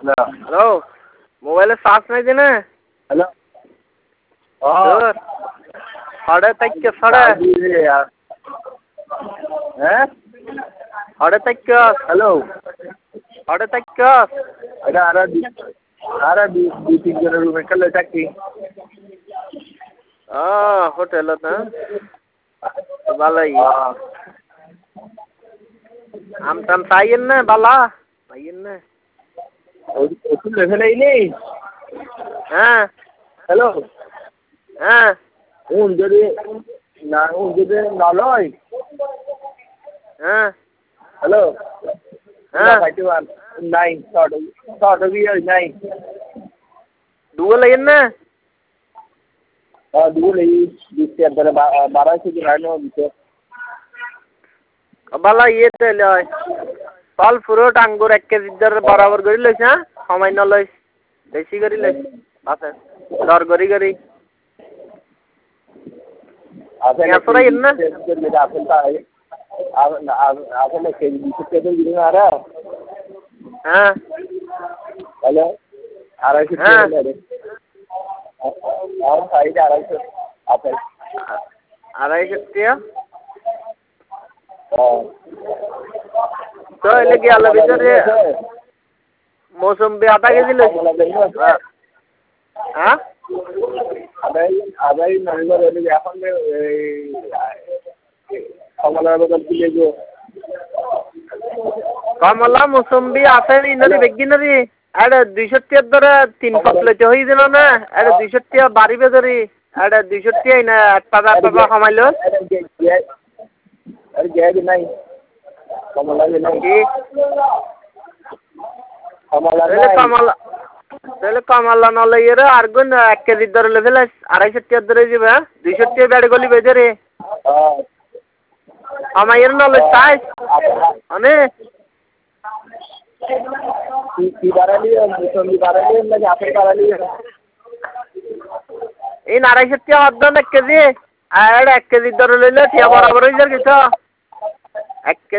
hello মোবাইলে charge নাই দিনে হ্যালো সাড়ে তাইকে সাড়ে হ্যাঁ সাড়ে তাইকে হ্যালো সাড়ে তাইকে এটা আরো দুই তিন জনের রুমে খেলে থাকি হোটেলত ভালোই আম টাম চাইয়েন না বালা পাইয়েন না ওষুধ লেখে নেই হ্যাঁ হ্যালো হ্যাঁ যদি না লয় হ্যাঁ হ্যালো হ্যাঁ 9 শর্ট নাই দুগো লাইয়েন না দুগুলো দিচ্ছে একবারে 12 থেকে 9 দিচ্ছে বালা ইয়েতে লয় ফল ফ্রুট আঙ্গুর 1 কেজি বরাবর করে লইছ হ্যাঁ সামান্য লইস বেশি করে লইস আছে দর গরি গরি আপেল না আপেল কেজি 20 টাকা দিন আরে হ্যাঁ হ্যালো 250 টাকা দেবে আর সাইড 250 আপেল 250 টাকা তো এলে কি আলো ভিতরে মৌসুমবি আধা কেজি লইছি হ্যাঁ আদাই নাইবার এখন কমলার বদল দিলে গো কমলা মৌসুমবি আপেল ইনরি বেগিনরি আরে 200 টাকা ধরে 3 ফসলতে হই দিল না আরে 200 টাকা বাড়িবে ধরি আরে 200 টাকা না টাকা কমাইলো আরে গ্যাস নাই কমলা নাই কি কমলা তাহলে কমলা না লইরে আর গুণ 1 কেজি ধরে লেভেল 250 টাকা ধরে যাবে 200 টাকা বেড়ে গলি বেজরে আমায়ের না লই চাই মানে কি বাড়ালি মুসম্বি বাড়ালি নাকি আপেল বাড়ালি এই 250 টাকা অর্ধ 1 কেজি আর 1 কেজি ধরে লইলে টিয়া বরাবর হয়ে যাবে কিছু 1